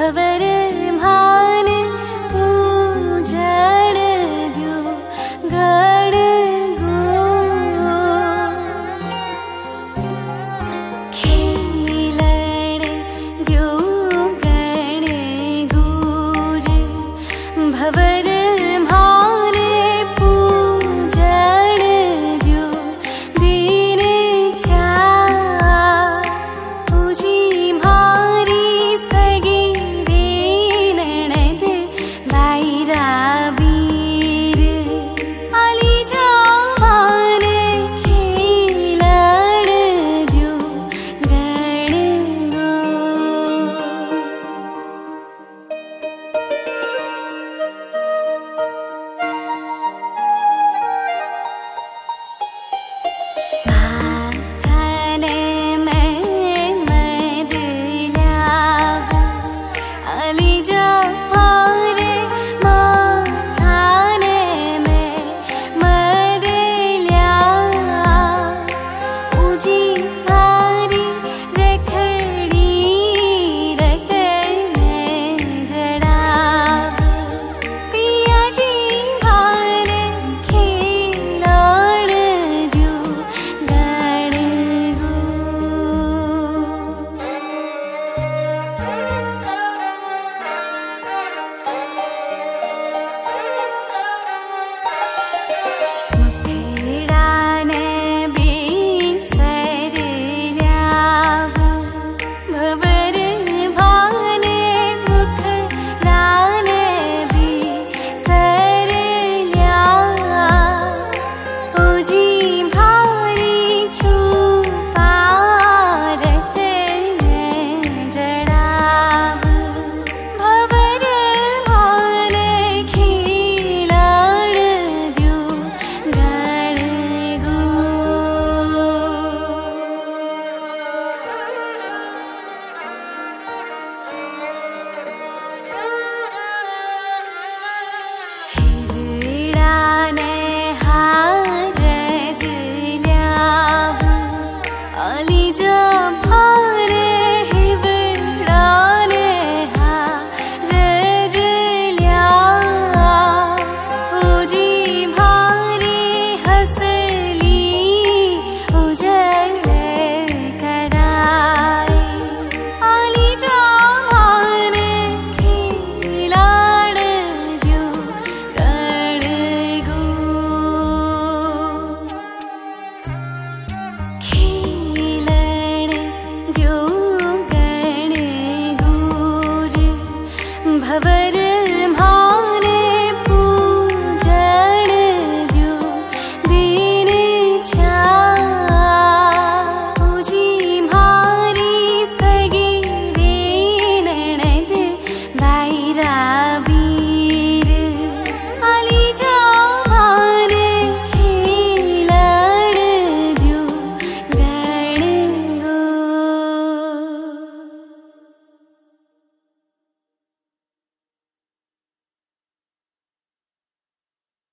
भवर भान पूजन द्यो गण गो खेलन द्यो गण गूर भवर भान पूजन द्यो दीन चार पूजी भारी सगी रे ननद दायरा वीर आली जवान खेलन द्यो गण गो थाने में मदलाव आली जवारे थाने में मदलाव पूजी भारी रखड़ी रतन जड़ाव पिया जी भार खेलन द्यो गण गो मुखड़ाने बेसर ल्याव भवर भाने मुखड़ाने बेसर ल्याव पूजी भारी छुपारत जड़ाव भवर भान खेलन द्यो गण गो हिरडाने हारज ल्याव आली जवार हिरडाने हारज ल्याव पूजी भारी हसली उजल कराई आली जवान खेलन द्यो गण गो खेलन द्यो गण गूर भवर भा